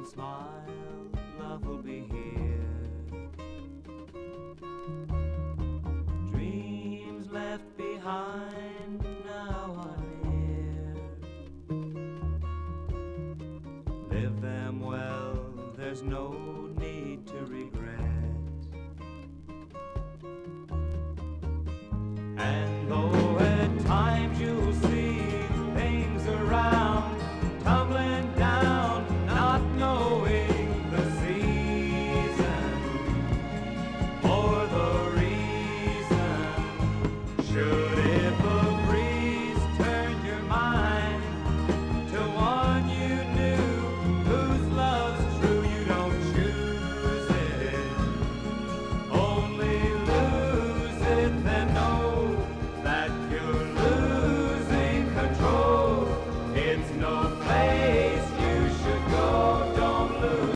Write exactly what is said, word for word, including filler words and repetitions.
and smile, love will be here. Dreams left behind now are near. Live them well, there's no